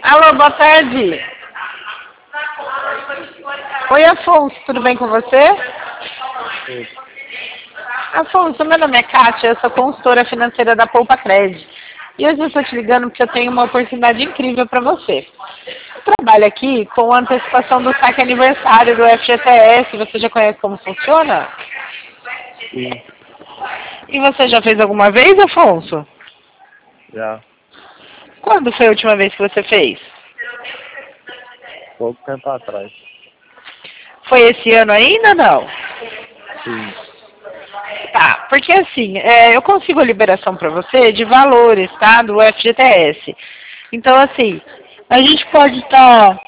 Alô, boa tarde. Oi, Afonso, tudo bem com você? Sim. Afonso, meu nome é Kátia, eu sou consultora financeira da Poupa Cred. E hoje eu estou te ligando porque eu tenho uma oportunidade incrível para você. Eu trabalho aqui com a antecipação do saque aniversário do FGTS. Você já conhece como funciona? Sim, E você já fez alguma vez, Afonso? já. Quando foi a última vez que você fez? Pouco tempo atrás. Foi esse ano ainda, não? Sim. Tá, porque assim, eu consigo a liberação para você de valores, tá? Do FGTS. Então, assim, a gente pode estar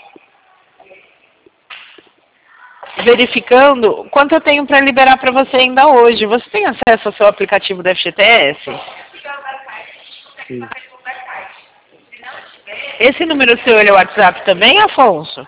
verificando quanto eu tenho para liberar para você ainda hoje. Você tem acesso ao seu aplicativo do FGTS? Sim. Esse número seu, ele é o WhatsApp também, Afonso?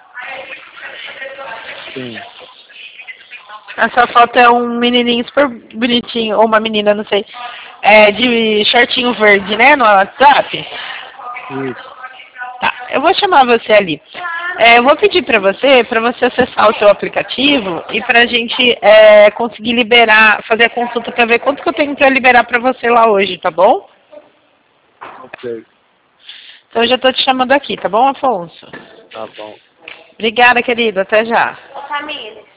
Sim. A sua foto é um menininho super bonitinho, ou uma menina, não sei, de shortinho verde, né, no WhatsApp? Isso. Tá, eu vou chamar você ali. Eu vou pedir para você acessar o seu aplicativo e para a gente conseguir liberar, fazer a consulta para ver quanto que eu tenho para liberar para você lá hoje, tá bom? Ok. Então eu já estou te chamando aqui, tá bom, Afonso? Tá bom. Obrigada, querido. Até já. Ô, família.